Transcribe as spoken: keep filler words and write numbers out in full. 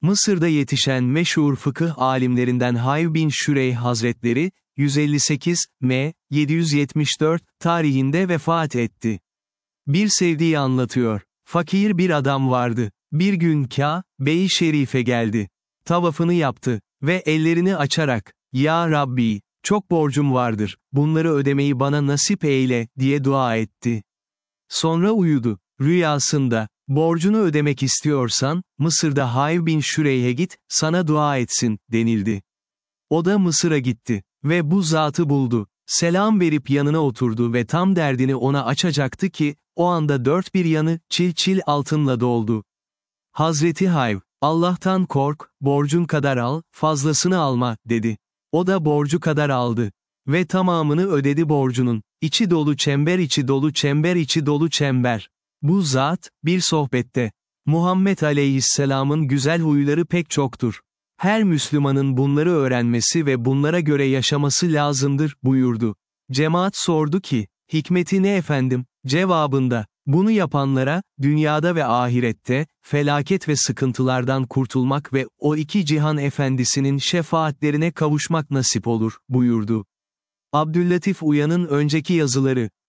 Mısır'da yetişen meşhur fıkıh alimlerinden Hayv bin Şüreyh Hazretleri, yüz elli sekiz M yedi yüz yetmiş dört tarihinde vefat etti. Bir sevdiği anlatıyor. Fakir bir adam vardı. Bir gün Kâbe-i Şerif'e geldi. Tavafını yaptı ve ellerini açarak, "Ya Rabbi, çok borcum vardır, bunları ödemeyi bana nasip eyle," diye dua etti. Sonra uyudu. Rüyasında, "Borcunu ödemek istiyorsan, Mısır'da Hayv bin Şüreyh'e git, sana dua etsin," denildi. O da Mısır'a gitti ve bu zatı buldu. Selam verip yanına oturdu ve tam derdini ona açacaktı ki, o anda dört bir yanı, çil çil altınla doldu. Hazreti Hayv, "Allah'tan kork, borcun kadar al, fazlasını alma," dedi. O da borcu kadar aldı. Ve tamamını ödedi borcunun. İçi dolu çember içi dolu çember içi dolu çember. Bu zat, bir sohbette, "Muhammed Aleyhisselam'ın güzel huyları pek çoktur. Her Müslümanın bunları öğrenmesi ve bunlara göre yaşaması lazımdır," buyurdu. Cemaat sordu ki, "Hikmeti ne efendim?" Cevabında, "Bunu yapanlara, dünyada ve ahirette, felaket ve sıkıntılardan kurtulmak ve o iki cihan efendisinin şefaatlerine kavuşmak nasip olur," buyurdu. Abdüllatif Uyan'ın önceki yazıları